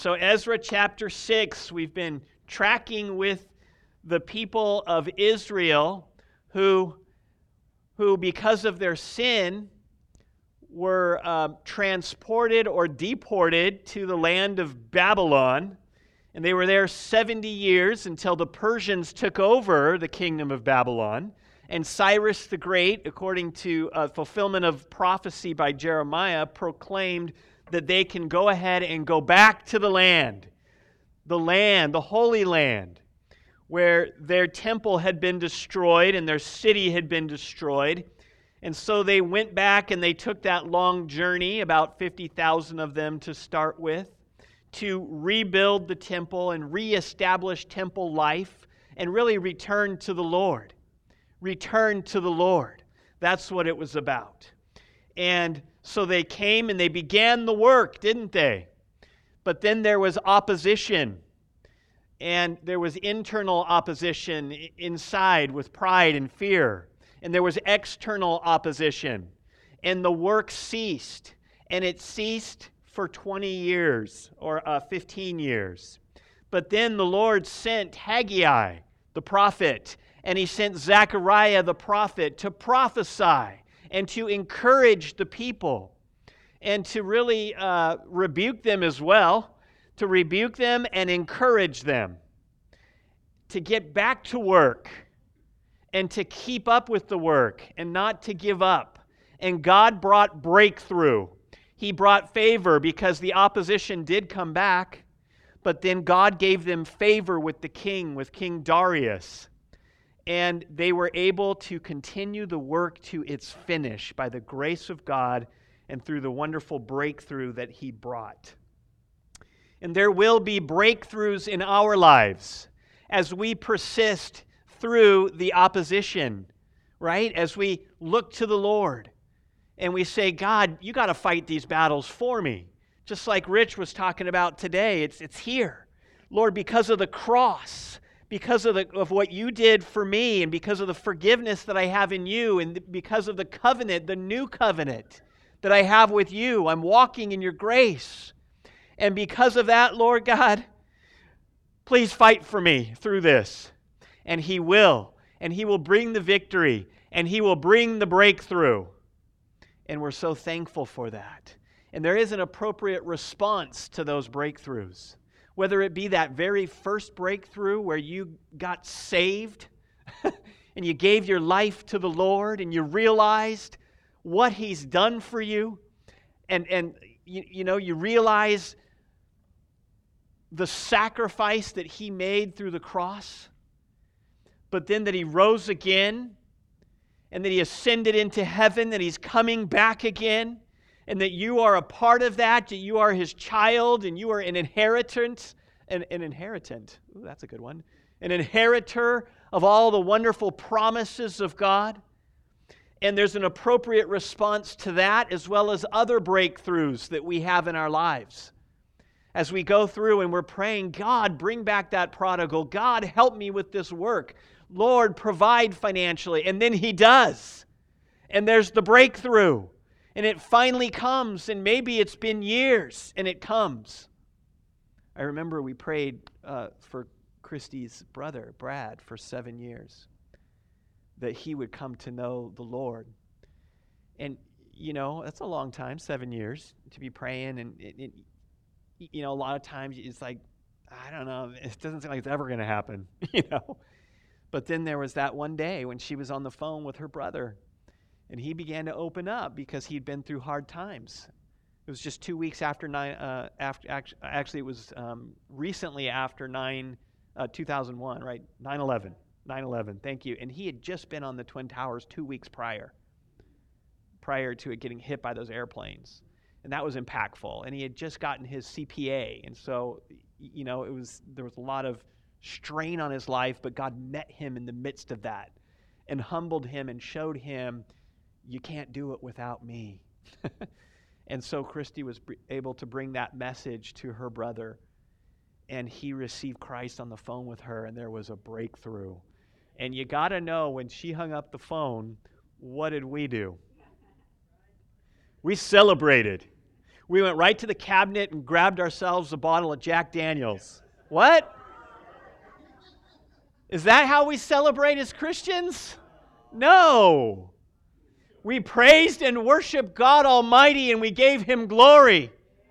so Ezra chapter 6, we've been tracking with the people of Israel who because of their sin, were transported or deported to the land of Babylon. And they were there 70 years until the Persians took over the kingdom of Babylon. And Cyrus the Great, according to fulfillment of prophecy by Jeremiah, proclaimed that they can go ahead and go back to the land, the Holy Land, where their temple had been destroyed and their city had been destroyed. And so they went back and they took that long journey, about 50,000 of them to start with, to rebuild the temple and reestablish temple life and really return to the Lord. Return to the Lord. That's what it was about. And so they came and they began the work, didn't they? But then there was opposition. And there was internal opposition inside with pride and fear. And there was external opposition. And the work ceased. And it ceased for 20 years or 15 years. But then the Lord sent Haggai, the prophet, and He sent Zechariah, the prophet, to prophesy and to encourage the people and to really rebuke them as well, to rebuke them and encourage them to get back to work and to keep up with the work and not to give up. And God brought breakthrough. He brought favor because the opposition did come back, but then God gave them favor with the king, with King Darius. And they were able to continue the work to its finish by the grace of God and through the wonderful breakthrough that He brought. And there will be breakthroughs in our lives as we persist through the opposition, right? As we look to the Lord and we say, God, you got to fight these battles for me. Just like Rich was talking about today, it's here. Lord, because of the cross, because of what you did for me, and because of the forgiveness that I have in you, and because of the covenant, the new covenant that I have with you, I'm walking in your grace. And because of that, Lord God, please fight for me through this. And He will. And He will bring the victory. And He will bring the breakthrough. And we're so thankful for that. And there is an appropriate response to those breakthroughs. Whether it be that very first breakthrough where you got saved and you gave your life to the Lord and you realized what He's done for you. And you realize the sacrifice that He made through the cross. But then that He rose again, and that He ascended into heaven, that He's coming back again, and that you are a part of that you are His child, and you are an inheritance, an inheritant. Ooh, that's a good one. An inheritor of all the wonderful promises of God. And there's an appropriate response to that, as well as other breakthroughs that we have in our lives. As we go through and we're praying, God, bring back that prodigal. God, help me with this work. Lord, provide financially. And then He does. And there's the breakthrough. And it finally comes. And maybe it's been years, and it comes. I remember we prayed for Christy's brother, Brad, for 7 years, that he would come to know the Lord. And, that's a long time, 7 years, to be praying. And, a lot of times it's like, I don't know, it doesn't seem like it's ever going to happen, But then there was that one day when she was on the phone with her brother, and he began to open up because he'd been through hard times. It was just 2 weeks after it was recently after 2001, right? 9/11, thank you. And he had just been on the Twin Towers 2 weeks prior to it getting hit by those airplanes. And that was impactful. And he had just gotten his CPA. And so, there was a lot of strain on his life, but God met him in the midst of that and humbled him and showed him, you can't do it without me. And so Christy was able to bring that message to her brother, and he received Christ on the phone with her, and there was a breakthrough. And you got to know, when she hung up the phone, what did we do? We celebrated. We went right to the cabinet and grabbed ourselves a bottle of Jack Daniels. What? Is that how we celebrate as Christians? No. We praised and worshiped God Almighty and we gave Him glory.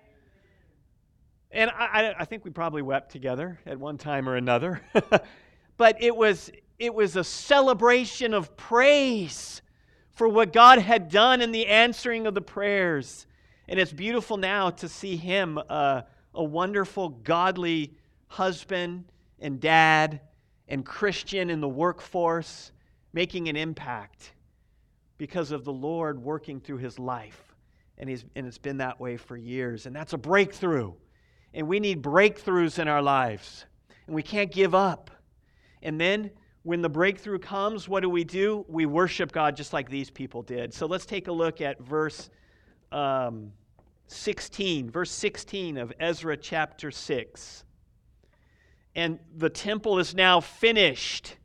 And I think we probably wept together at one time or another. But it was a celebration of praise for what God had done in the answering of the prayers. And it's beautiful now to see him, a wonderful, godly husband and dad and Christian in the workforce, making an impact because of the Lord working through his life. And it's been that way for years. And that's a breakthrough. And we need breakthroughs in our lives. And we can't give up. And then when the breakthrough comes, what do? We worship God just like these people did. So let's take a look at verse 16. Verse 16 of Ezra chapter 6. And the temple is now finished.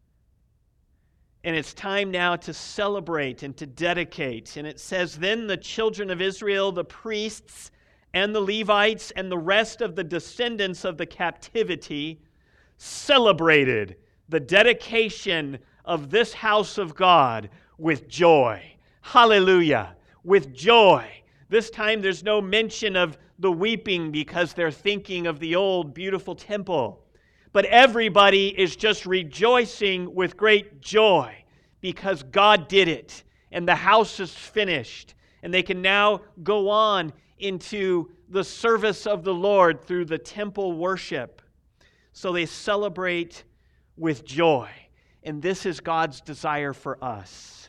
And it's time now to celebrate and to dedicate. And it says, "Then the children of Israel, the priests and the Levites and the rest of the descendants of the captivity celebrated the dedication of this house of God with joy." Hallelujah. With joy. This time there's no mention of the weeping because they're thinking of the old beautiful temple. But everybody is just rejoicing with great joy because God did it and the house is finished and they can now go on into the service of the Lord through the temple worship. So they celebrate with joy. And this is God's desire for us.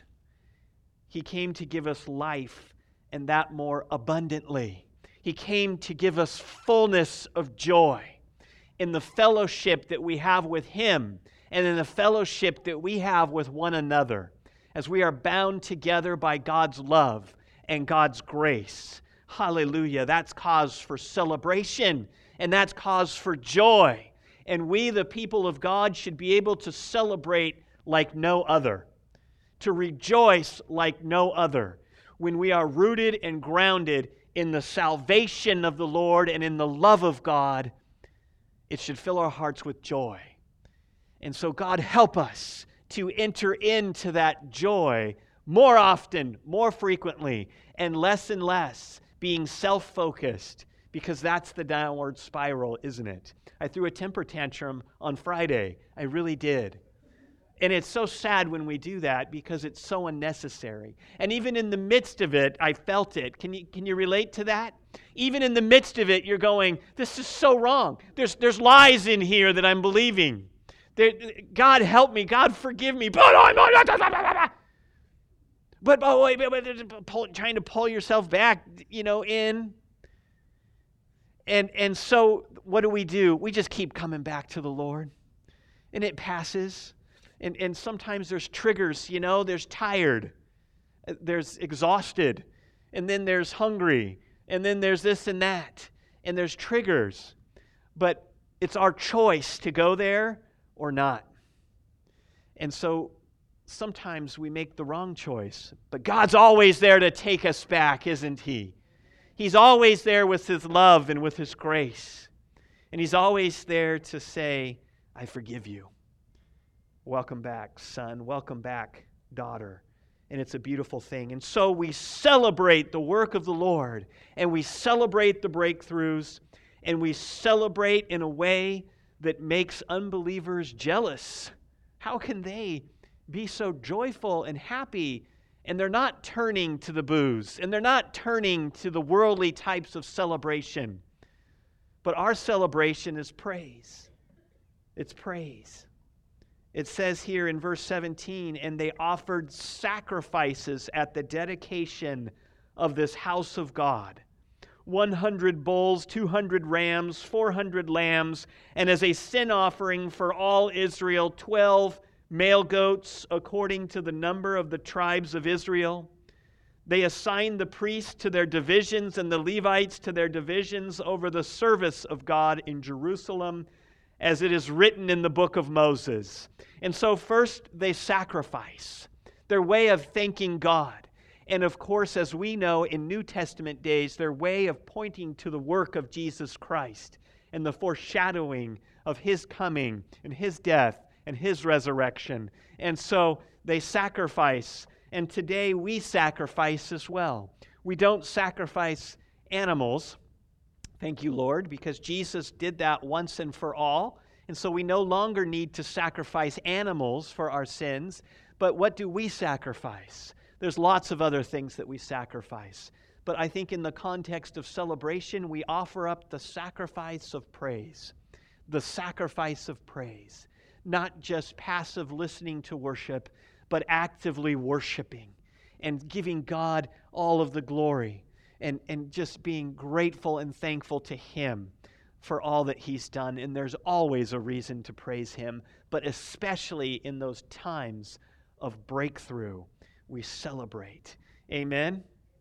He came to give us life and that more abundantly. He came to give us fullness of joy in the fellowship that we have with Him and in the fellowship that we have with one another as we are bound together by God's love and God's grace. Hallelujah. That's cause for celebration and that's cause for joy. And we, the people of God, should be able to celebrate like no other, to rejoice like no other, when we are rooted and grounded in the salvation of the Lord and in the love of God. It should fill our hearts with joy. And so God, help us to enter into that joy more often, more frequently, and less, being self-focused, because that's the downward spiral, isn't it? I threw a temper tantrum on Friday. I really did. And it's so sad when we do that because it's so unnecessary. And even in the midst of it, I felt it. Can you relate to that? Even in the midst of it, you're going, this is so wrong. There's lies in here that I'm believing. God help me. God forgive me. But trying to pull yourself back, in. And so what do? We just keep coming back to the Lord. And it passes. And sometimes there's triggers, there's tired, there's exhausted, and then there's hungry, and then there's this and that, and there's triggers. But it's our choice to go there or not. And so sometimes we make the wrong choice, but God's always there to take us back, isn't He? He's always there with His love and with His grace. And He's always there to say, I forgive you. Welcome back, son. Welcome back, daughter. And it's a beautiful thing. And so we celebrate the work of the Lord, and we celebrate the breakthroughs, and we celebrate in a way that makes unbelievers jealous. How can they be so joyful and happy, and they're not turning to the booze, and they're not turning to the worldly types of celebration? But our celebration is praise. It's praise. It says here in verse 17, and they offered sacrifices at the dedication of this house of God. 100 bulls, 200 rams, 400 lambs, and as a sin offering for all Israel, 12 male goats according to the number of the tribes of Israel. They assigned the priests to their divisions and the Levites to their divisions over the service of God in Jerusalem, as it is written in the book of Moses. And so first they sacrifice, their way of thanking God. And of course, as we know in New Testament days, their way of pointing to the work of Jesus Christ and the foreshadowing of His coming and His death and His resurrection. And so they sacrifice, and today we sacrifice as well. We don't sacrifice animals, thank you, Lord, because Jesus did that once and for all. And so we no longer need to sacrifice animals for our sins. But what do we sacrifice? There's lots of other things that we sacrifice. But I think in the context of celebration, we offer up the sacrifice of praise. The sacrifice of praise. Not just passive listening to worship, but actively worshiping and giving God all of the glory and just being grateful and thankful to Him for all that He's done. And there's always a reason to praise Him, but especially in those times of breakthrough, we celebrate. Amen?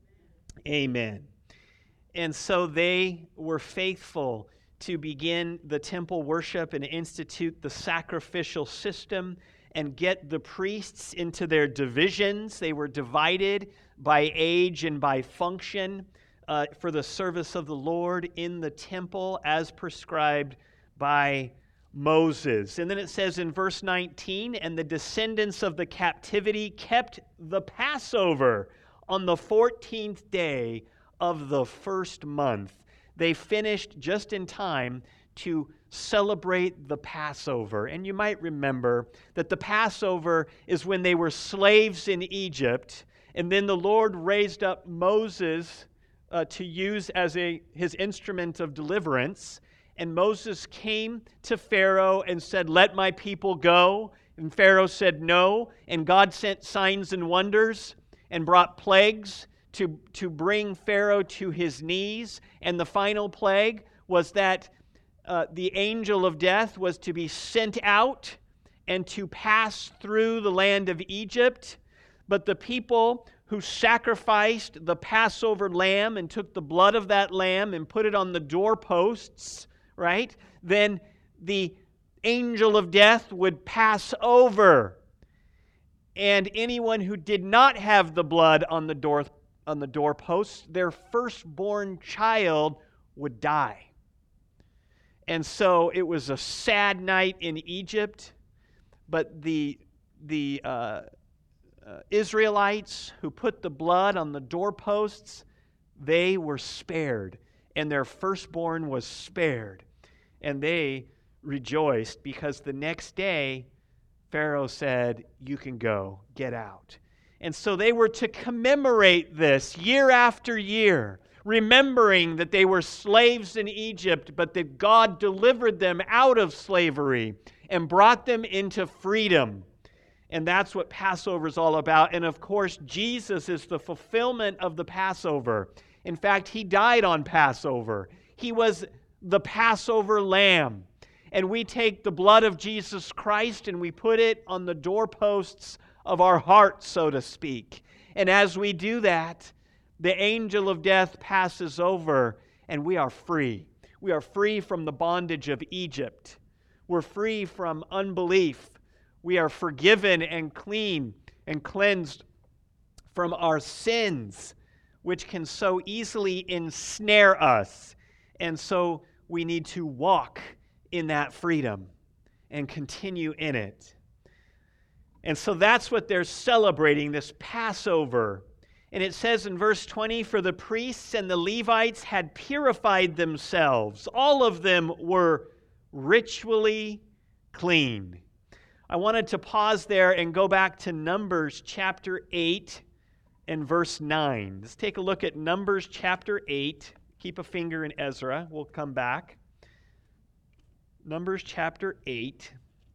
Amen. And so they were faithful to begin the temple worship and institute the sacrificial system and get the priests into their divisions. They were divided by age and by function for the service of the Lord in the temple as prescribed by Moses. And then it says in verse 19, and the descendants of the captivity kept the Passover on the 14th day of the first month. They finished just in time to celebrate the Passover. And you might remember that the Passover is when they were slaves in Egypt, and then the Lord raised up Moses to use as his instrument of deliverance. And Moses came to Pharaoh and said, "Let my people go." And Pharaoh said no. And God sent signs and wonders and brought plagues to bring Pharaoh to his knees. And the final plague was that the angel of death was to be sent out and to pass through the land of Egypt. But the people who sacrificed the Passover lamb and took the blood of that lamb and put it on the doorposts, right? Then the angel of death would pass over. And anyone who did not have the blood on the doorposts, their firstborn child would die. And so it was a sad night in Egypt, but the Israelites who put the blood on the doorposts, they were spared, and their firstborn was spared. And they rejoiced because the next day, Pharaoh said, "You can go, get out." And so they were to commemorate this year after year, remembering that they were slaves in Egypt, but that God delivered them out of slavery and brought them into freedom. And that's what Passover is all about. And of course, Jesus is the fulfillment of the Passover. In fact, He died on Passover. He was the Passover lamb. And we take the blood of Jesus Christ and we put it on the doorposts of our hearts, so to speak. And as we do that, the angel of death passes over and we are free. We are free from the bondage of Egypt. We're free from unbelief. We are forgiven and clean and cleansed from our sins, which can so easily ensnare us. And so we need to walk in that freedom and continue in it. And so that's what they're celebrating, this Passover. And it says in verse 20, "For the priests and the Levites had purified themselves. All of them were ritually clean." I wanted to pause there and go back to Numbers chapter 8 and verse 9. Let's take a look at Numbers chapter 8. Keep a finger in Ezra. We'll come back. Numbers chapter 8,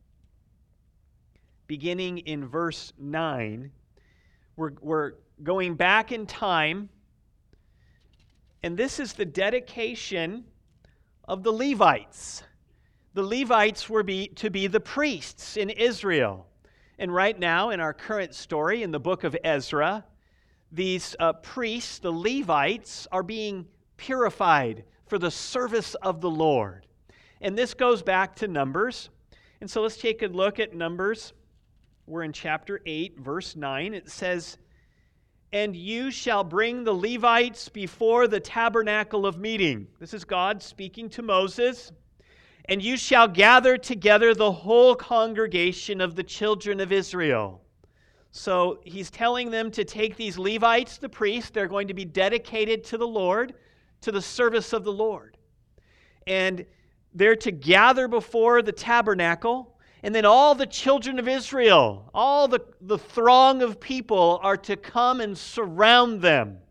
beginning in verse 9. We're going back in time, and this is the dedication of the Levites. The Levites were to be the priests in Israel. And right now, in our current story, in the book of Ezra, these priests, the Levites, are being purified for the service of the Lord. And this goes back to Numbers. And so let's take a look at Numbers. We're in chapter 8, verse 9. It says, and you shall bring the Levites before the tabernacle of meeting. This is God speaking to Moses. And you shall gather together the whole congregation of the children of Israel. So he's telling them to take these Levites, the priests, they're going to be dedicated to the Lord, to the service of the Lord. And they're to gather before the tabernacle. And then all the children of Israel, all the throng of people are to come and surround them.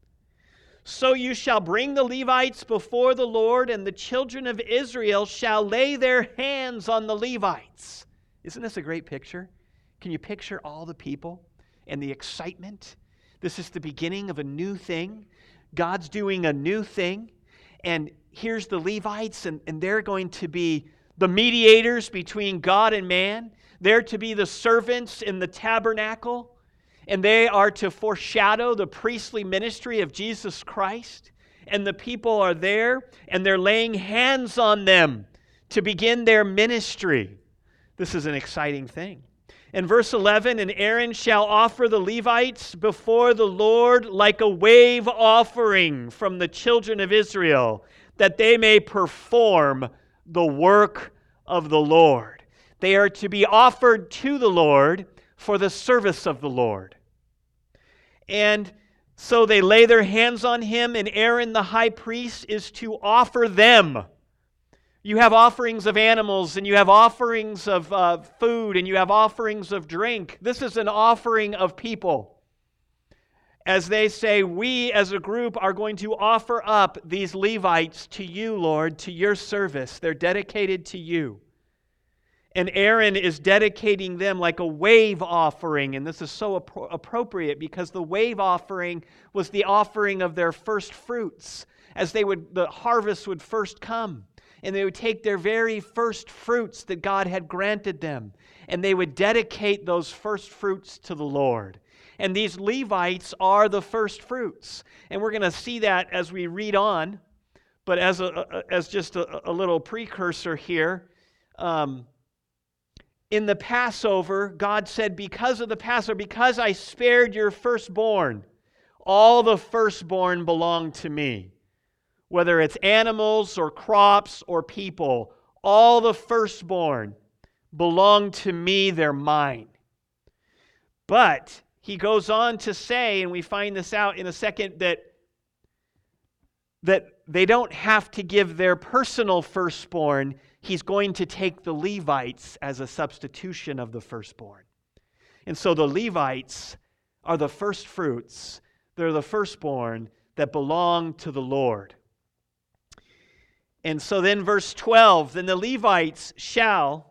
So you shall bring the Levites before the Lord, and the children of Israel shall lay their hands on the Levites. Isn't this a great picture? Can you picture all the people and the excitement? This is the beginning of a new thing. God's doing a new thing. And here's the Levites, and they're going to be the mediators between God and man. They're to be the servants in the tabernacle, and they are to foreshadow the priestly ministry of Jesus Christ. And the people are there, and they're laying hands on them to begin their ministry. This is an exciting thing. In verse 11, and Aaron shall offer the Levites before the Lord like a wave offering from the children of Israel, that they may perform the work of the Lord. They are to be offered to the Lord for the service of the Lord. And so they lay their hands on him, and Aaron the high priest is to offer them. You have offerings of animals, and you have offerings of food, and you have offerings of drink. This is an offering of people. As they say, we as a group are going to offer up these Levites to you, Lord, to your service. They're dedicated to you. And Aaron is dedicating them like a wave offering. And this is so appropriate because the wave offering was the offering of their first fruits. As the harvest would first come. And they would take their very first fruits that God had granted them. And they would dedicate those first fruits to the Lord. And these Levites are the first fruits. And we're going to see that as we read on. But as just a little precursor here, in the Passover, God said, because of the Passover, because I spared your firstborn, all the firstborn belong to me. Whether it's animals or crops or people, all the firstborn belong to me, they're mine. But he goes on to say, and we find this out in a second, that they don't have to give their personal firstborn. He's going to take the Levites as a substitution of the firstborn. And so the Levites are the first fruits. They're the firstborn that belong to the Lord. And so then verse 12, then the Levites shall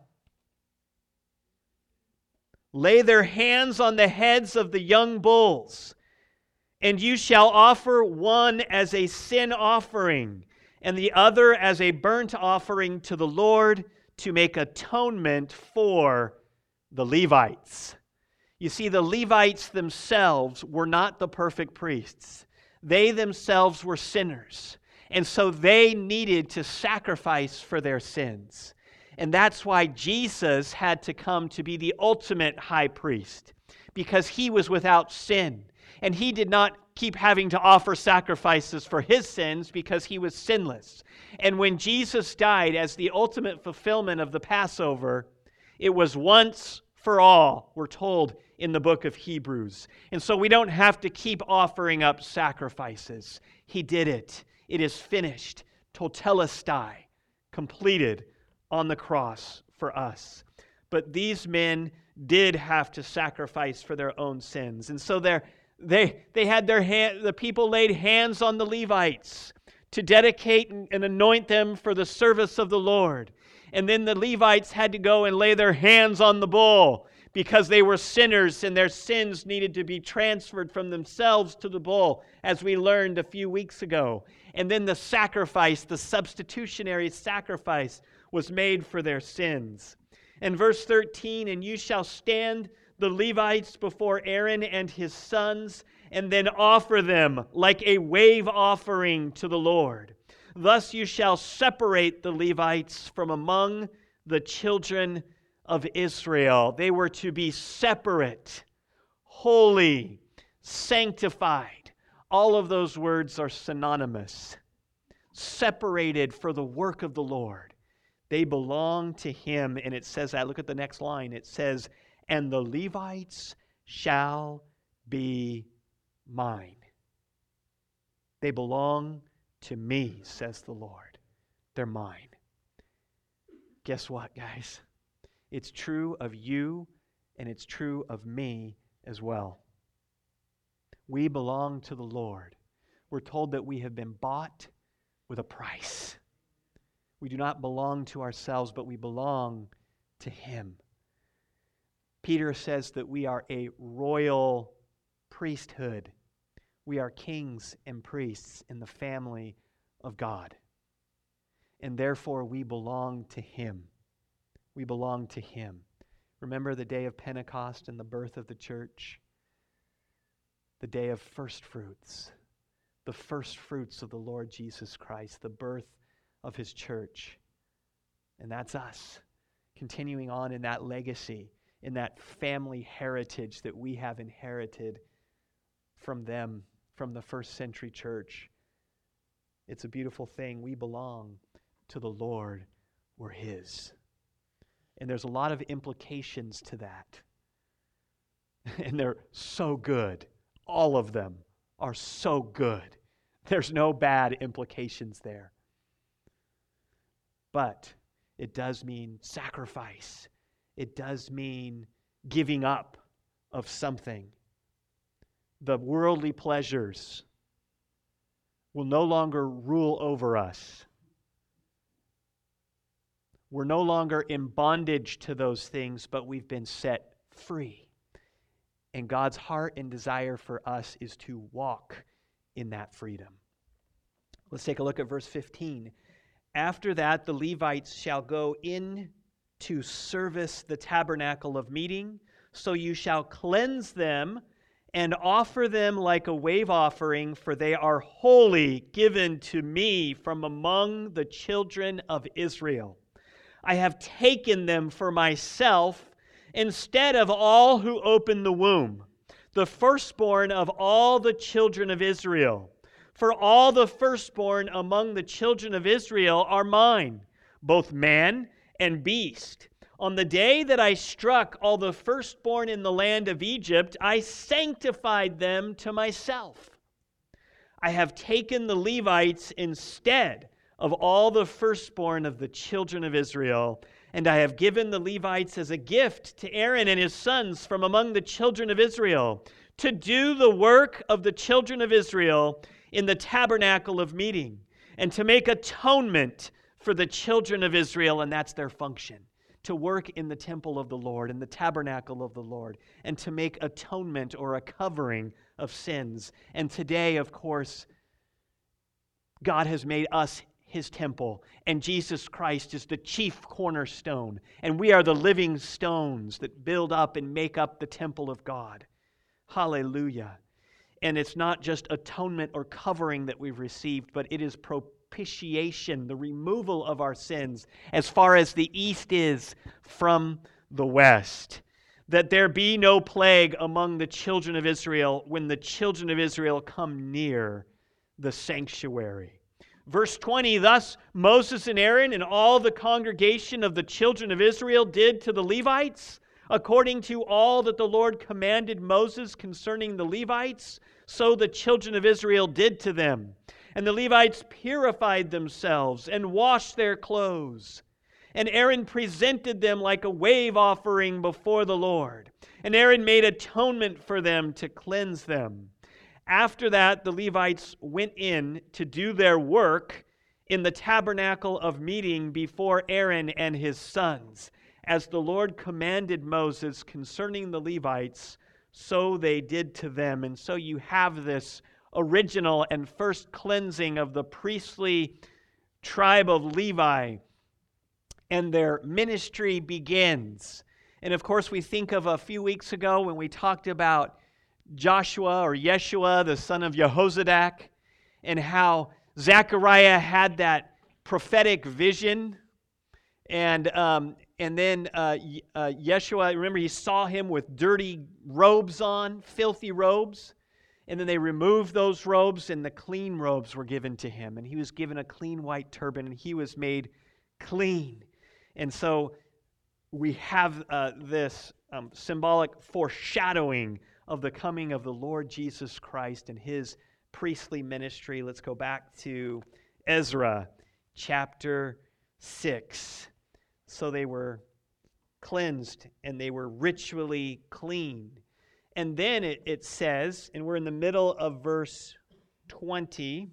lay their hands on the heads of the young bulls, and you shall offer one as a sin offering, and the other as a burnt offering to the Lord to make atonement for the Levites. You see, the Levites themselves were not the perfect priests. They themselves were sinners. And so they needed to sacrifice for their sins. And that's why Jesus had to come to be the ultimate high priest, because he was without sin. And he did not keep having to offer sacrifices for his sins because he was sinless. And when Jesus died as the ultimate fulfillment of the Passover, it was once for all, we're told in the book of Hebrews. And so we don't have to keep offering up sacrifices. He did it. It is finished, totelestai, completed on the cross for us. But these men did have to sacrifice for their own sins. And so they had the people laid hands on the Levites to dedicate and anoint them for the service of the Lord. And then the Levites had to go and lay their hands on the bull because they were sinners and their sins needed to be transferred from themselves to the bull, as we learned a few weeks ago. And then the sacrifice, the substitutionary sacrifice, was made for their sins. And verse 13, and you shall stand the Levites before Aaron and his sons, and then offer them like a wave offering to the Lord. Thus you shall separate the Levites from among the children of Israel. They were to be separate, holy, sanctified. All of those words are synonymous. Separated for the work of the Lord. They belong to Him. And it says that. Look at the next line. It says, and the Levites shall be mine. They belong to me, says the Lord. They're mine. Guess what, guys? It's true of you, and it's true of me as well. We belong to the Lord. We're told that we have been bought with a price. We do not belong to ourselves, but we belong to Him. Peter says that we are a royal priesthood. We are kings and priests in the family of God. And therefore we belong to Him. We belong to Him. Remember the day of Pentecost and the birth of the church? The day of first fruits. The first fruits of the Lord Jesus Christ. The birth of His church. And that's us. Continuing on in that legacy, in that family heritage that we have inherited from them, from the first century church. It's a beautiful thing. We belong to the Lord. We're His. And there's a lot of implications to that. And they're so good. All of them are so good. There's no bad implications there. But it does mean sacrifice. It does mean giving up of something. The worldly pleasures will no longer rule over us. We're no longer in bondage to those things, but we've been set free. And God's heart and desire for us is to walk in that freedom. Let's take a look at verse 15. After that, the Levites shall go in to service the tabernacle of meeting, so you shall cleanse them and offer them like a wave offering, for they are wholly given to me from among the children of Israel. I have taken them for myself instead of all who open the womb, the firstborn of all the children of Israel. For all the firstborn among the children of Israel are mine, both man and beast. On the day that I struck all the firstborn in the land of Egypt, I sanctified them to myself. I have taken the Levites instead of all the firstborn of the children of Israel, and I have given the Levites as a gift to Aaron and his sons from among the children of Israel, to do the work of the children of Israel in the tabernacle of meeting, and to make atonement for the children of Israel, and that's their function, to work in the temple of the Lord, in the tabernacle of the Lord, and to make atonement or a covering of sins. And today, of course, God has made us His temple, and Jesus Christ is the chief cornerstone, and we are the living stones that build up and make up the temple of God. Hallelujah. And it's not just atonement or covering that we've received, but it is propitiation, the removal of our sins as far as the east is from the west. That there be no plague among the children of Israel when the children of Israel come near the sanctuary. Verse 20, thus Moses and Aaron and all the congregation of the children of Israel did to the Levites, according to all that the Lord commanded Moses concerning the Levites, so the children of Israel did to them. And the Levites purified themselves and washed their clothes. And Aaron presented them like a wave offering before the Lord. And Aaron made atonement for them to cleanse them. After that, the Levites went in to do their work in the tabernacle of meeting before Aaron and his sons. As the Lord commanded Moses concerning the Levites, so they did to them. And so you have this original and first cleansing of the priestly tribe of Levi, and their ministry begins. And of course, we think of a few weeks ago when we talked about Joshua or Yeshua, the son of Jehozadak, and how Zechariah had that prophetic vision. And then Yeshua, remember, he saw him with dirty robes on, filthy robes. And then they removed those robes, and the clean robes were given to him. And he was given a clean white turban, and he was made clean. And so we have this symbolic foreshadowing of the coming of the Lord Jesus Christ and his priestly ministry. Let's go back to Ezra chapter 6. So they were cleansed and they were ritually clean. And then it says, and we're in the middle of verse 20,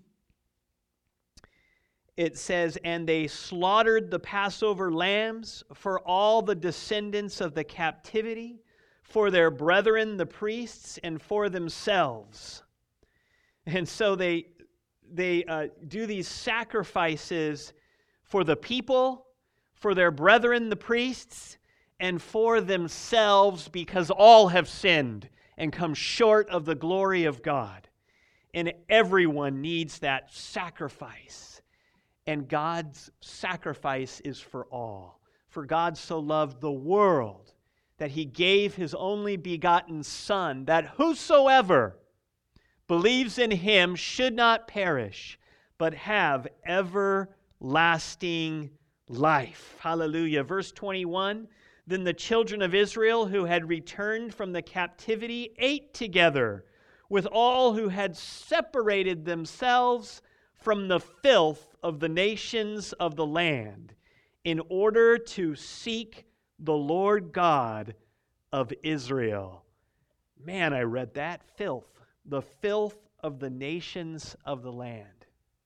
it says, and they slaughtered the Passover lambs for all the descendants of the captivity, for their brethren the priests, and for themselves. And so they do these sacrifices for the people, for their brethren the priests, and for themselves, because all have sinned and come short of the glory of God. And everyone needs that sacrifice. And God's sacrifice is for all. For God so loved the world that he gave his only begotten Son, that whosoever believes in him should not perish, but have everlasting life. Hallelujah. Verse 21, then the children of Israel who had returned from the captivity ate together with all who had separated themselves from the filth of the nations of the land, in order to seek the Lord God of Israel. Man, I read that. Filth. The filth of the nations of the land.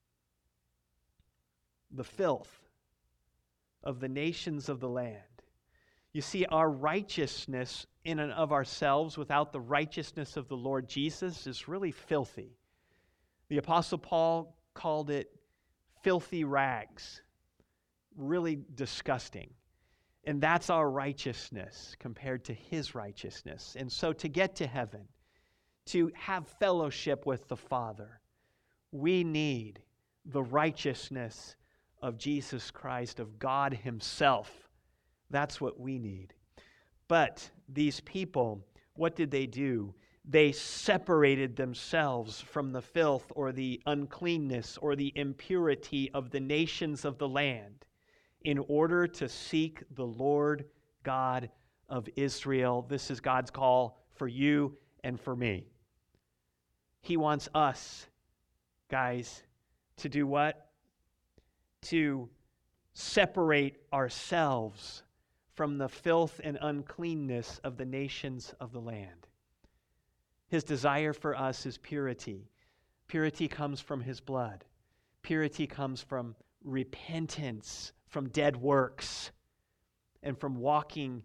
The filth of the nations of the land. You see, our righteousness in and of ourselves without the righteousness of the Lord Jesus is really filthy. The Apostle Paul called it filthy rags. Really disgusting. And that's our righteousness compared to his righteousness. And so to get to heaven, to have fellowship with the Father, we need the righteousness of Jesus Christ, of God himself. That's what we need. But these people, what did they do? They separated themselves from the filth or the uncleanness or the impurity of the nations of the land in order to seek the Lord God of Israel. This is God's call for you and for me. He wants us, guys, to do what? To separate ourselves from the filth and uncleanness of the nations of the land. His desire for us is purity. Purity comes from his blood. Purity comes from repentance, from dead works, and from walking.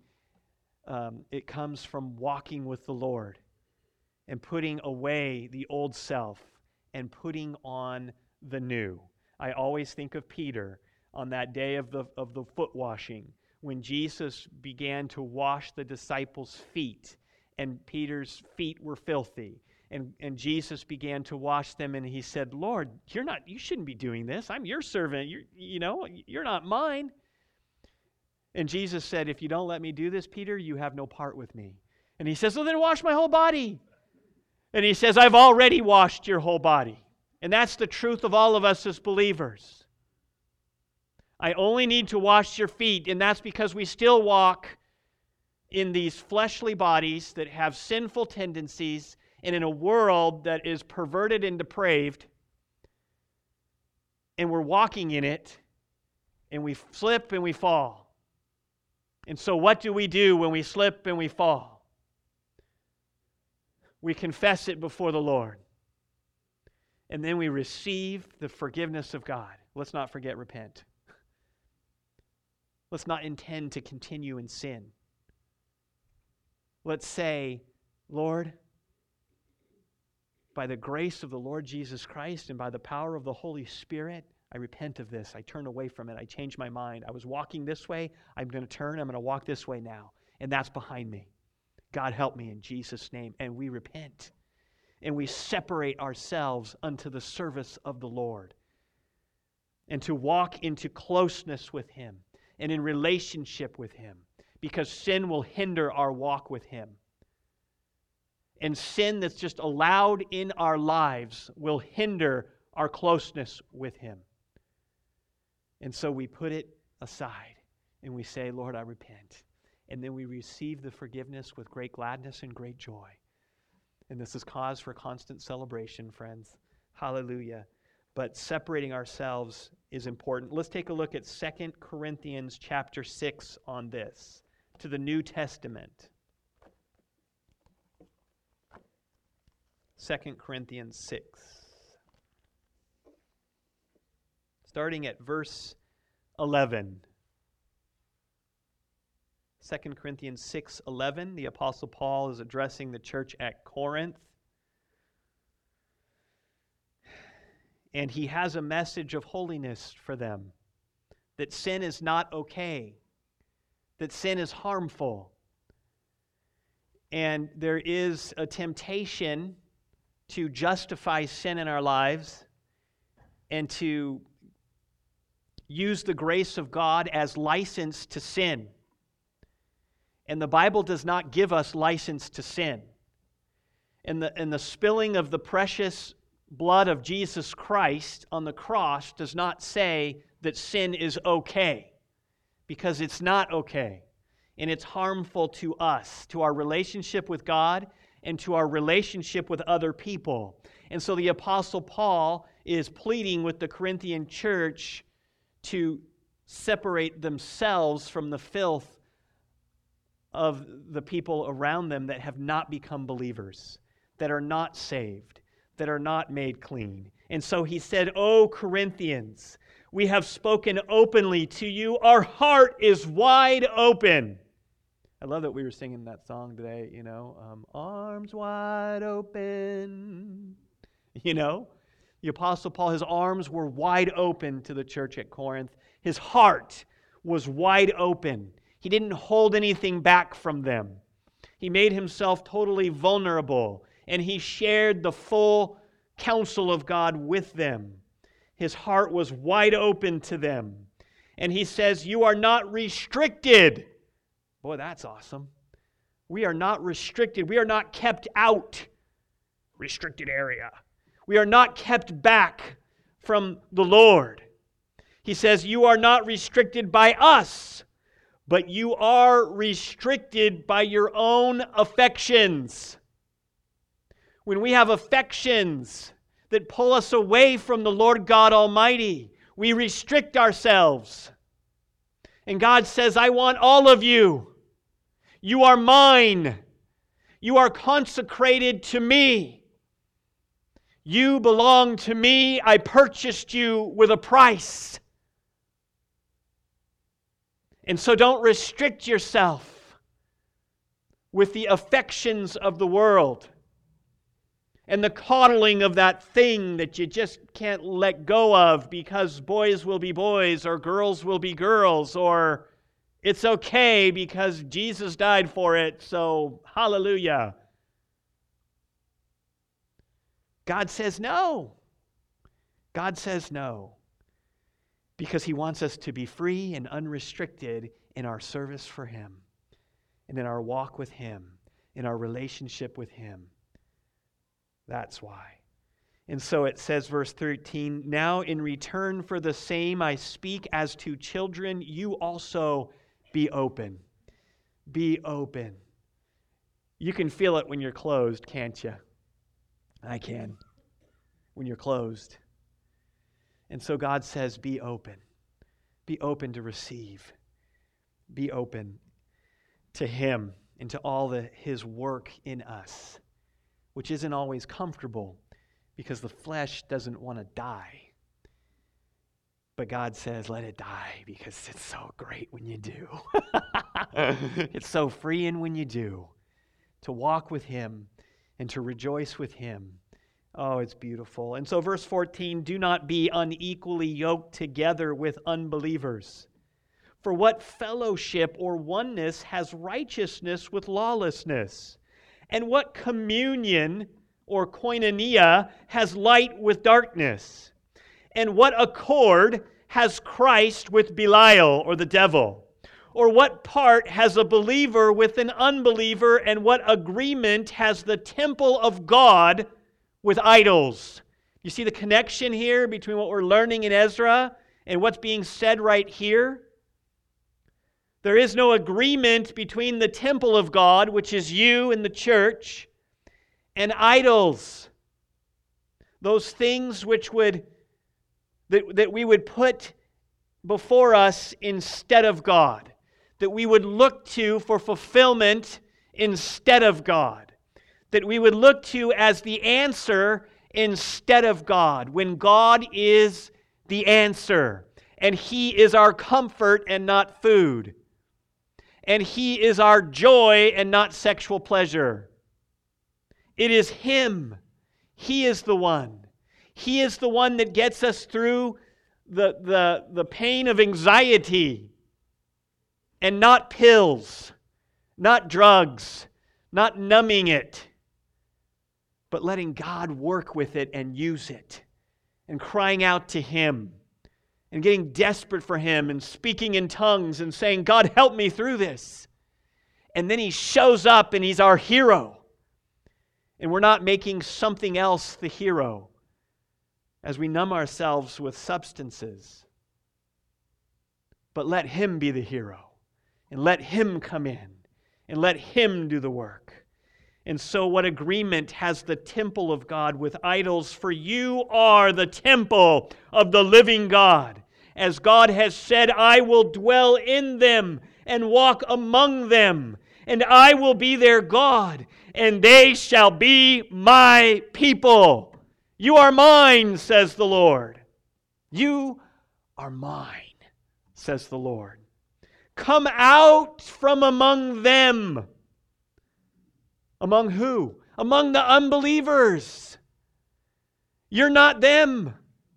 It comes from walking with the Lord and putting away the old self and putting on the new. I always think of Peter on that day of the foot washing, when Jesus began to wash the disciples' feet, and Peter's feet were filthy. And Jesus began to wash them, and he said, Lord, you shouldn't be doing this. I'm your servant. You're not mine. And Jesus said, if you don't let me do this, Peter, you have no part with me. And he says, well, then wash my whole body. And he says, I've already washed your whole body. And that's the truth of all of us as believers. I only need to wash your feet, and that's because we still walk in these fleshly bodies that have sinful tendencies and in a world that is perverted and depraved, and we're walking in it, and we slip and we fall. And so what do we do when we slip and we fall? We confess it before the Lord. And then we receive the forgiveness of God. Let's not forget repent. Let's not intend to continue in sin. Let's say, Lord, by the grace of the Lord Jesus Christ and by the power of the Holy Spirit, I repent of this. I turn away from it. I change my mind. I was walking this way. I'm going to turn. I'm going to walk this way now. And that's behind me. God help me in Jesus' name. And we repent. And we separate ourselves unto the service of the Lord. And to walk into closeness with Him and in relationship with Him. Because sin will hinder our walk with Him. and sin that's just allowed in our lives will hinder our closeness with Him. And so we put it aside and we say, Lord, I repent. And then we receive the forgiveness with great gladness and great joy. And this is cause for constant celebration, friends. Hallelujah. But separating ourselves is important. Let's take a look at 2 Corinthians chapter 6 on this, to the New Testament. 2 Corinthians 6. Starting at verse 11. 2 Corinthians 6:11, the Apostle Paul is addressing the church at Corinth. And he has a message of holiness for them, that sin is not okay, that sin is harmful. And there is a temptation to justify sin in our lives and to use the grace of God as license to sin. And the Bible does not give us license to sin. And the spilling of the precious blood of Jesus Christ on the cross does not say that sin is okay, because it's not okay. And it's harmful to us, to our relationship with God, and to our relationship with other people. And so the Apostle Paul is pleading with the Corinthian church to separate themselves from the filth of the people around them that have not become believers, that are not saved, that are not made clean. And so he said, "O Corinthians, we have spoken openly to you. Our heart is wide open." I love that we were singing that song today, arms wide open. The Apostle Paul, his arms were wide open to the church at Corinth. His heart was wide open. He didn't hold anything back from them. He made himself totally vulnerable, and he shared the full counsel of God with them. His heart was wide open to them. And he says, you are not restricted. Boy, that's awesome. We are not restricted. We are not kept out. Restricted area. We are not kept back from the Lord. He says, you are not restricted by us, but you are restricted by your own affections. When we have affections that pull us away from the Lord God Almighty, we restrict ourselves. And God says, I want all of you. You are mine. You are consecrated to me. You belong to me. I purchased you with a price. And so don't restrict yourself with the affections of the world and the coddling of that thing that you just can't let go of because boys will be boys or girls will be girls, or it's okay because Jesus died for it, so hallelujah. God says no. God says no. Because He wants us to be free and unrestricted in our service for Him and in our walk with Him, in our relationship with Him. That's why. And so it says, verse 13, now in return for the same I speak as to children, you also be open. Be open. You can feel it when you're closed, can't you? I can. When you're closed. And so God says, be open. Be open to receive. Be open to Him and to all His work in us, which isn't always comfortable because the flesh doesn't want to die. But God says, let it die because it's so great when you do. It's so freeing when you do. To walk with Him and to rejoice with Him. Oh, it's beautiful. And so verse 14, do not be unequally yoked together with unbelievers. For what fellowship or oneness has righteousness with lawlessness? And what communion or koinonia has light with darkness? And what accord has Christ with Belial or the devil? Or what part has a believer with an unbeliever, and what agreement has the temple of God with idols? You see the connection here between what we're learning in Ezra and what's being said right here? There is no agreement between the temple of God, which is you and the church, and idols. Those things which that we would put before us instead of God, that we would look to for fulfillment instead of God, that we would look to as the answer instead of God, when God is the answer, and He is our comfort and not food, and He is our joy and not sexual pleasure. It is Him. He is the one. He is the one that gets us through the pain of anxiety, and not pills, not drugs, not numbing it, but letting God work with it and use it, and crying out to Him, and getting desperate for Him, and speaking in tongues, and saying, God, help me through this. And then He shows up, and He's our hero. And we're not making something else the hero as we numb ourselves with substances. But let Him be the hero, and let Him come in, and let Him do the work. And so what agreement has the temple of God with idols? For you are the temple of the living God. As God has said, I will dwell in them and walk among them, and I will be their God, and they shall be my people. You are mine, says the Lord. You are mine, says the Lord. Come out from among them. Among who? Among the unbelievers. You're not them.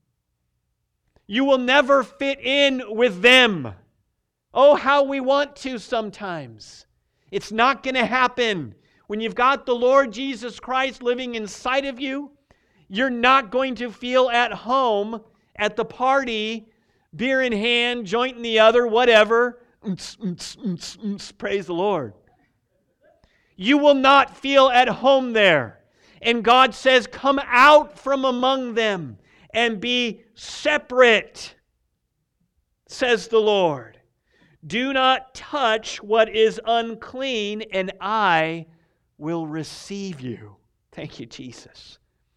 You will never fit in with them. Oh, how we want to sometimes. It's not going to happen. When you've got the Lord Jesus Christ living inside of you, you're not going to feel at home at the party, beer in hand, joint in the other, whatever. Praise the Lord. You will not feel at home there. And God says, come out from among them and be separate, says the Lord. Do not touch what is unclean, and I will receive you. Thank you, Jesus.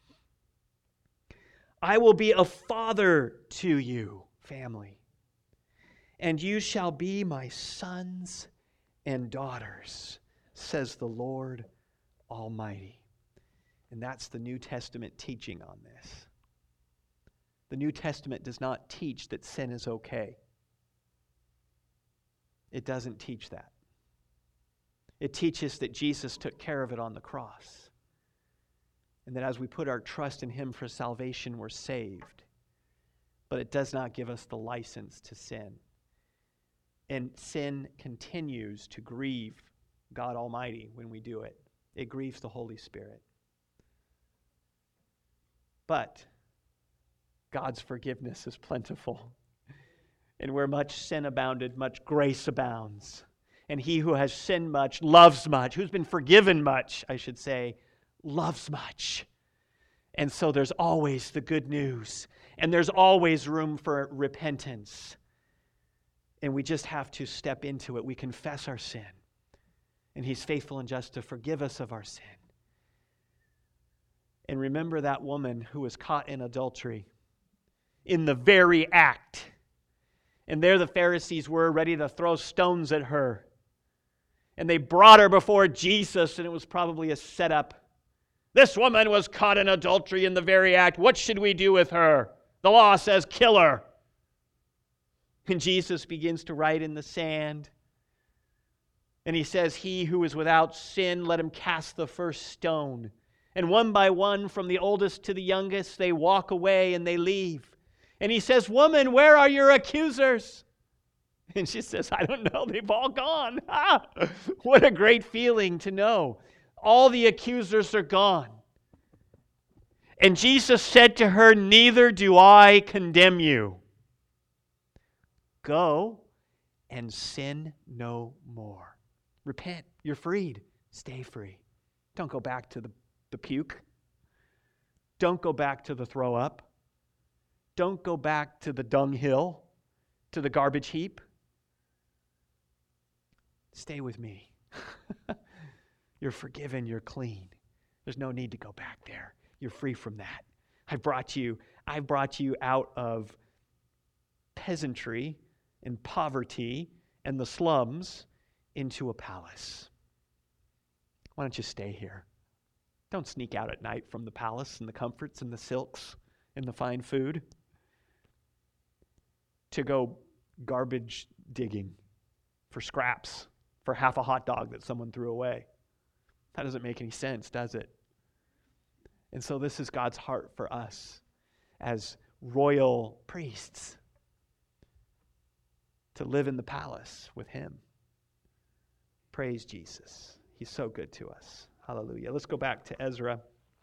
I will be a father to you, family, and you shall be my sons and daughters, says the Lord Almighty. And that's the New Testament teaching on this. The New Testament does not teach that sin is okay. It doesn't teach that. It teaches that Jesus took care of it on the cross. And that as we put our trust in Him for salvation, we're saved. But it does not give us the license to sin. And sin continues to grieve God Almighty when we do it. It grieves the Holy Spirit. But God's forgiveness is plentiful. And where much sin abounded, much grace abounds. And he who has sinned much loves much. Who's been forgiven much, I should say, loves much. And so there's always the good news. And there's always room for repentance. And we just have to step into it. We confess our sin. And He's faithful and just to forgive us of our sin. And remember that woman who was caught in adultery in the very act. And there the Pharisees were ready to throw stones at her. And they brought her before Jesus, and it was probably a setup. This woman was caught in adultery in the very act. What should we do with her? The law says kill her. And Jesus begins to write in the sand. And He says, he who is without sin, let him cast the first stone. And one by one, from the oldest to the youngest, they walk away and they leave. And He says, woman, where are your accusers? And she says, I don't know, they've all gone. What a great feeling to know. All the accusers are gone. And Jesus said to her, neither do I condemn you. Go and sin no more. Repent. You're freed. Stay free. Don't go back to the puke. Don't go back to the throw up. Don't go back to the dunghill, to the garbage heap. Stay with me. You're forgiven. You're clean. There's no need to go back there. You're free from that. I've brought you out of peasantry and poverty and the slums into a palace. Why don't you stay here? Don't sneak out at night from the palace and the comforts and the silks and the fine food to go garbage digging for scraps for half a hot dog that someone threw away. That doesn't make any sense, does it? And so this is God's heart for us as royal priests, to live in the palace with Him. Praise Jesus. He's so good to us. Hallelujah. Let's go back to Ezra.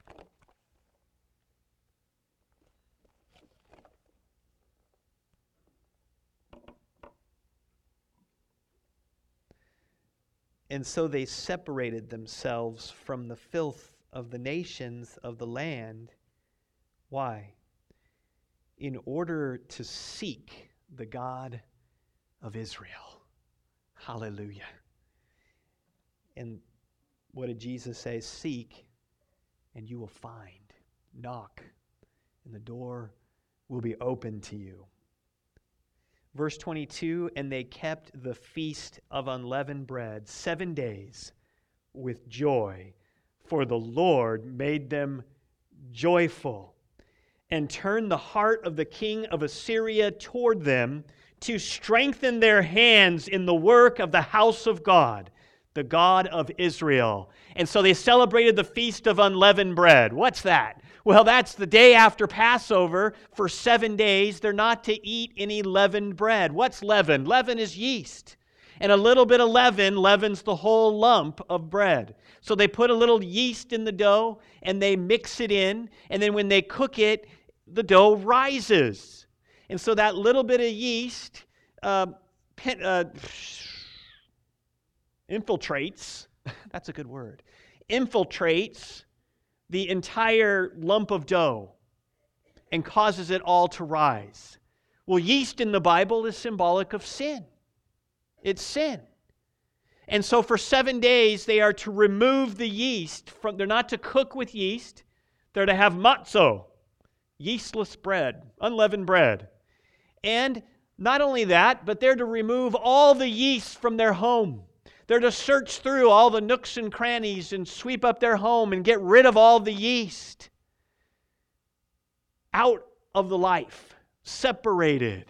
And so they separated themselves from the filth of the nations of the land. Why? In order to seek the God of Israel. Hallelujah. And what did Jesus say? Seek, and you will find. Knock, and the door will be open to you. Verse 22, and they kept the feast of unleavened bread 7 days with joy, for the Lord made them joyful, and turned the heart of the king of Assyria toward them to strengthen their hands in the work of the house of God, the God of Israel. And so they celebrated the Feast of Unleavened Bread. What's that? Well, that's the day after Passover. For 7 days, they're not to eat any leavened bread. What's leaven? Leaven is yeast. And a little bit of leaven leavens the whole lump of bread. So they put a little yeast in the dough, and they mix it in. And then when they cook it, the dough rises. And so that little bit of yeast infiltrates, that's a good word, infiltrates the entire lump of dough and causes it all to rise. Well, yeast in the Bible is symbolic of sin. It's sin. And so for 7 days they are to remove the yeast from, they're not to cook with yeast, they're to have matzo, yeastless bread, unleavened bread. And not only that, but they're to remove all the yeast from their home. They're to search through all the nooks and crannies and sweep up their home and get rid of all the yeast out of the life, separated.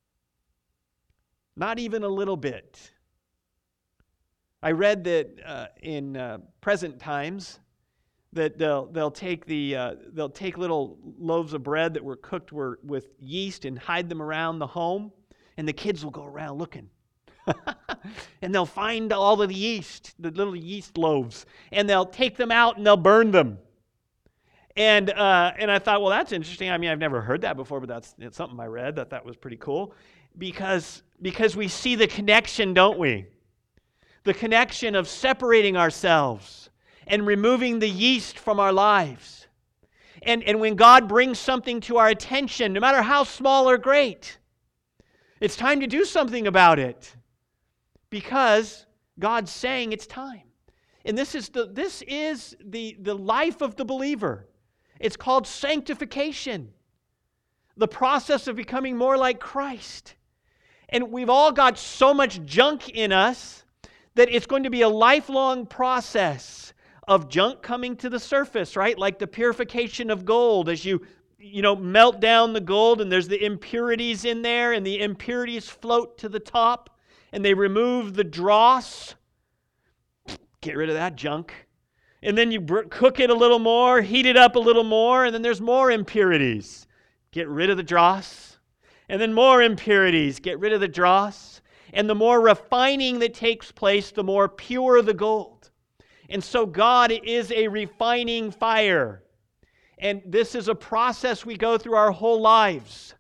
Not even a little bit. I read that in present times that they'll take little loaves of bread that were cooked with yeast and hide them around the home, and the kids will go around looking. And they'll find all of the yeast, the little yeast loaves, and they'll take them out and they'll burn them. And I thought, well, that's interesting. I mean, I've never heard that before, but it's something I read that was pretty cool. Because we see the connection, don't we? The connection of separating ourselves and removing the yeast from our lives. And when God brings something to our attention, no matter how small or great, it's time to do something about it. Because God's saying it's time. And this is the life of the believer. It's called sanctification. The process of becoming more like Christ. And we've all got so much junk in us that it's going to be a lifelong process of junk coming to the surface, right? Like the purification of gold. As you melt down the gold and there's the impurities in there, and the impurities float to the top, and they remove the dross. Get rid of that junk. And then you cook it a little more, heat it up a little more, and then there's more impurities. Get rid of the dross. And then more impurities. Get rid of the dross. And the more refining that takes place, the more pure the gold. And so God is a refining fire. And this is a process we go through our whole lives.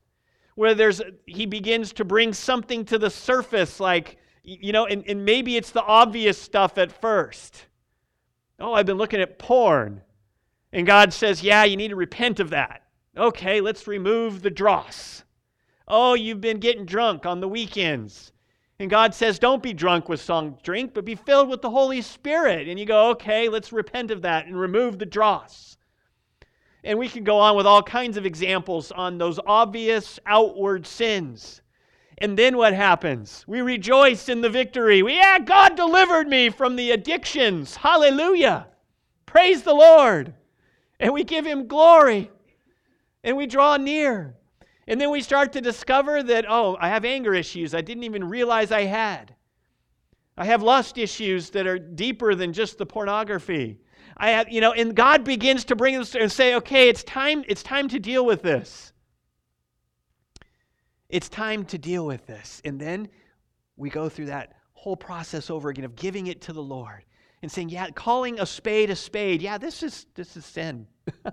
where he begins to bring something to the surface, like, and maybe it's the obvious stuff at first. Oh, I've been looking at porn. And God says, yeah, you need to repent of that. Okay, let's remove the dross. Oh, you've been getting drunk on the weekends. And God says, don't be drunk with strong drink, but be filled with the Holy Spirit. And you go, okay, let's repent of that and remove the dross. And we can go on with all kinds of examples on those obvious outward sins. And then what happens? We rejoice in the victory. God delivered me from the addictions. Hallelujah. Praise the Lord. And we give Him glory. And we draw near. And then we start to discover that, I have anger issues I didn't even realize I had. I have lust issues that are deeper than just the pornography. And God begins to bring us and say, okay, it's time to deal with this. It's time to deal with this. And then we go through that whole process over again of giving it to the Lord and saying, calling a spade a spade. Yeah, this is sin.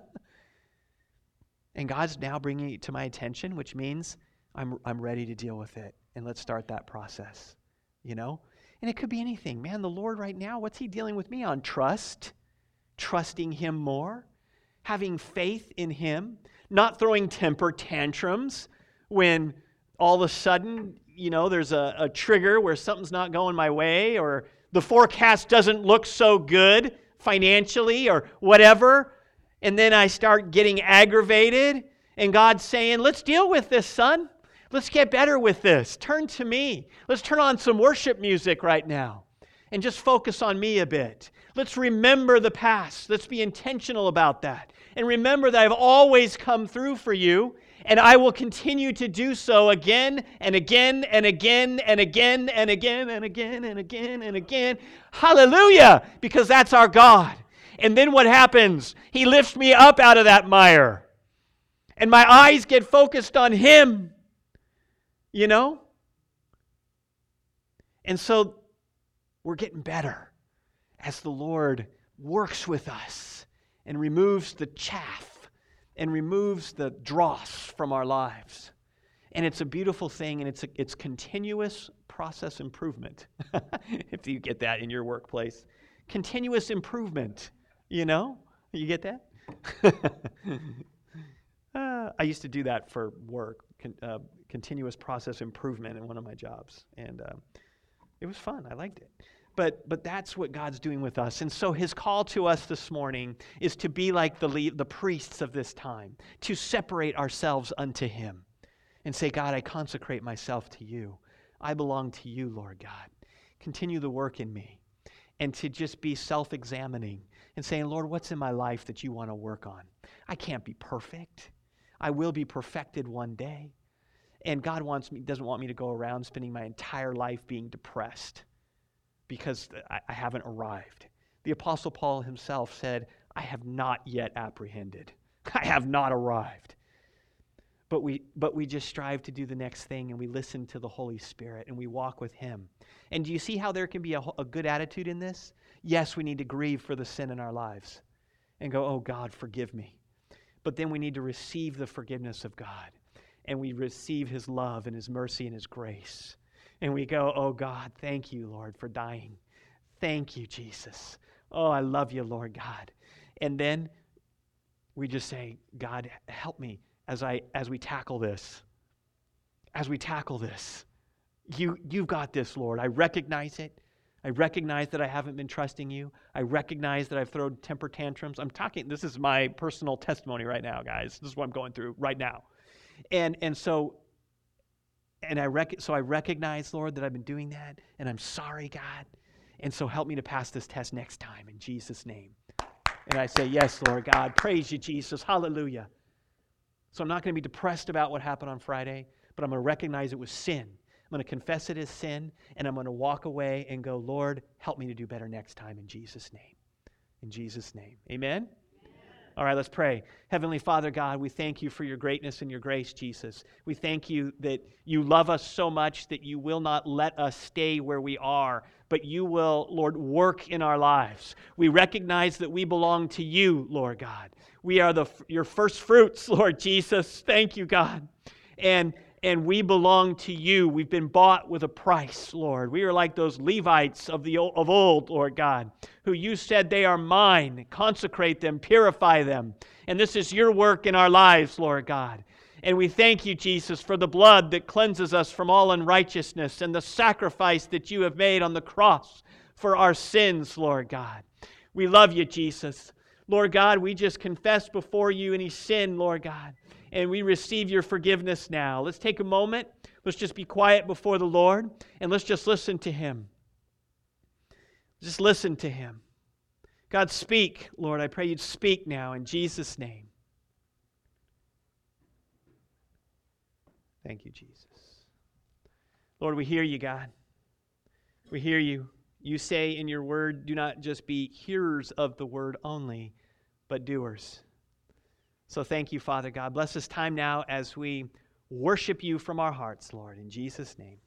And God's now bringing it to my attention, which means I'm ready to deal with it. And let's start that process, And it could be anything. Man, the Lord right now, what's He dealing with me on? Trust, trusting Him more, having faith in Him, not throwing temper tantrums when all of a sudden, there's a trigger where something's not going my way, or the forecast doesn't look so good financially or whatever. And then I start getting aggravated, and God's saying, let's deal with this, son. Let's get better with this. Turn to me. Let's turn on some worship music right now and just focus on me a bit. Let's remember the past. Let's be intentional about that. And remember that I've always come through for you, and I will continue to do so again and again and again and again and again and again and again and again. Hallelujah! Because that's our God. And then what happens? He lifts me up out of that mire. And my eyes get focused on Him. And so we're getting better as the Lord works with us and removes the chaff and removes the dross from our lives. And it's a beautiful thing, and it's continuous process improvement. If you get that in your workplace. Continuous improvement. You get that? I used to do that for work, continuous process improvement in one of my jobs. And it was fun. I liked it. But that's what God's doing with us. And so His call to us this morning is to be like the priests of this time, to separate ourselves unto Him and say, God, I consecrate myself to You. I belong to You, Lord God. Continue the work in me. And to just be self-examining and saying, Lord, what's in my life that You want to work on? I can't be perfect. I will be perfected one day. And God doesn't want me to go around spending my entire life being depressed because I haven't arrived. The Apostle Paul himself said, I have not yet apprehended. I have not arrived. But we just strive to do the next thing, and we listen to the Holy Spirit, and we walk with Him. And do you see how there can be a good attitude in this? Yes, we need to grieve for the sin in our lives and go, oh God, forgive me. But then we need to receive the forgiveness of God, and we receive His love and His mercy and His grace. And we go, oh God, thank You, Lord, for dying. Thank You, Jesus. Oh, I love You, Lord God. And then we just say, God, help me. As we tackle this, You've got this, Lord. I recognize it. I recognize that I haven't been trusting You. I recognize that I've thrown temper tantrums. This is my personal testimony right now, guys. This is what I'm going through right now. So I recognize, Lord, that I've been doing that, and I'm sorry, God. And so help me to pass this test next time in Jesus' name. And I say, yes, Lord God. Praise You, Jesus. Hallelujah. So I'm not going to be depressed about what happened on Friday, but I'm going to recognize it was sin. I'm going to confess it as sin, and I'm going to walk away and go, Lord, help me to do better next time in Jesus' name. In Jesus' name. Amen? All right, let's pray. Heavenly Father God, we thank You for Your greatness and Your grace, Jesus. We thank You that You love us so much that You will not let us stay where we are, but You will, Lord, work in our lives. We recognize that we belong to You, Lord God. We are Your first fruits, Lord Jesus. Thank You, God. And and we belong to you. We've been bought with a price, Lord. We are like those Levites of old, Lord God, who you said they are mine. Consecrate them, purify them. And this is your work in our lives, Lord God. And we thank you, Jesus, for the blood that cleanses us from all unrighteousness and the sacrifice that you have made on the cross for our sins, Lord God. We love you, Jesus. Lord God, we just confess before you any sin, Lord God, and we receive your forgiveness now. Let's take a moment. Let's just be quiet before the Lord, and let's just listen to him. Just listen to him. God, speak, Lord. I pray you'd speak now in Jesus' name. Thank you, Jesus. Lord, we hear you, God. We hear you. You say in your word, do not just be hearers of the word only, but doers. So thank you, Father God. Bless this time now as we worship you from our hearts, Lord, in Jesus' name.